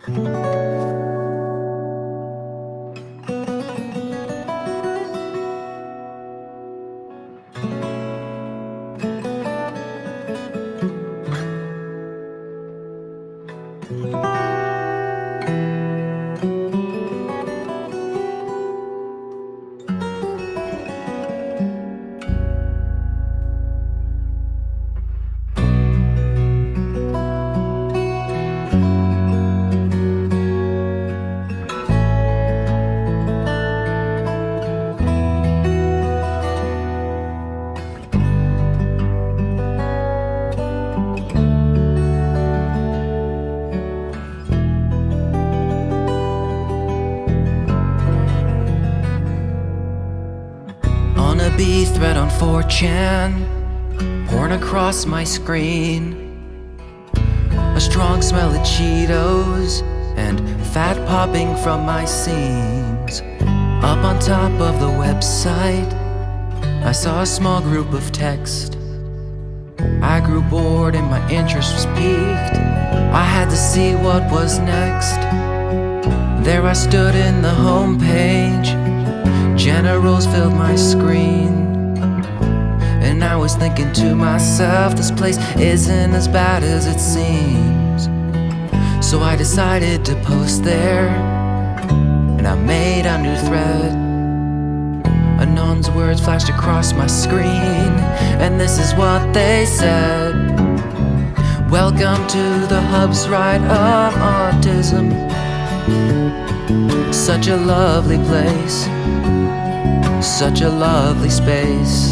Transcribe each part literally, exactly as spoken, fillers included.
B thread on four chan, porn across my screen. A strong smell of Cheetos and fat popping from my seams. Up on top of the website, I saw a small group of text. I grew bored and my interest was piqued. I had to see what was next. There I stood in the homepage. Generals filled my screen, and I was thinking to myself, this place isn't as bad as it seems. So I decided to post there, and I made a new thread. Anon's words flashed across my screen, and this is what they said. Welcome to the Hub's Ride of Autism. Such a lovely place, such a lovely space.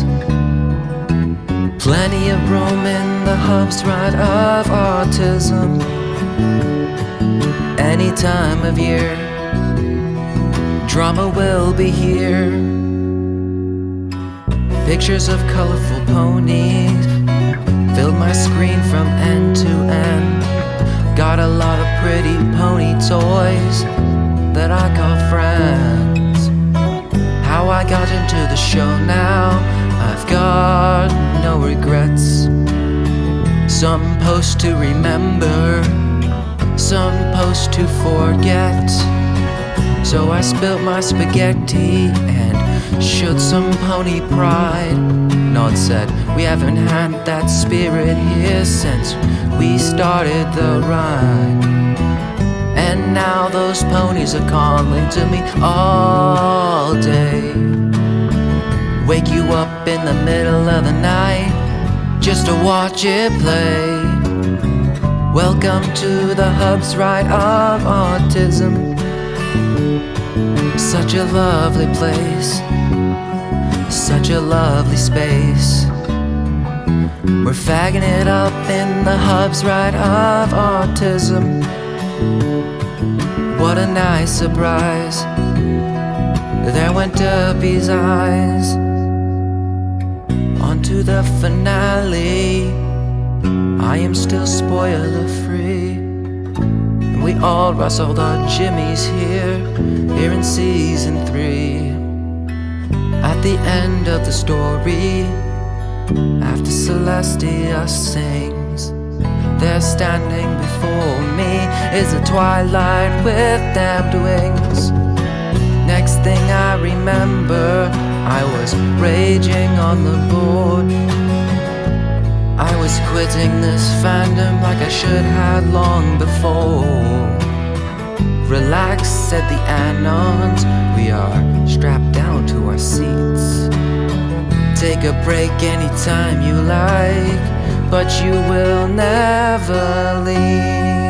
Plenty of room in the Hub's Ride of Autism. Any time of year, drama will be here. Pictures of colorful ponies filled my screen from end to end. Got a lot of pretty pony toys that I call friends. How I got into the show now, I've got no regrets. Some posts to remember, some posts to forget. So I spilt my spaghetti and showed some pony pride. Nod said, we haven't had that spirit here since we started the ride. And now those ponies are calling to me all day. Wake you up in the middle of the night just to watch it play. Welcome to the Hub's Ride of Autism. Such a lovely place, such a lovely space. We're fagging it up in the Hub's Ride of Autism. What a nice surprise. There went Derpy's eyes. On to the finale. I am still spoiler free. And we all rustled our jimmies here, here in season three. At the end of the story, after Celestia sings, there standing before me is a twilight with damned wings. Next thing I remember, I was raging on the board. I was quitting this fandom like I should have long before. Relax, said the Anons, we are strapped down to our seats. Take a break anytime you like, but you will never leave.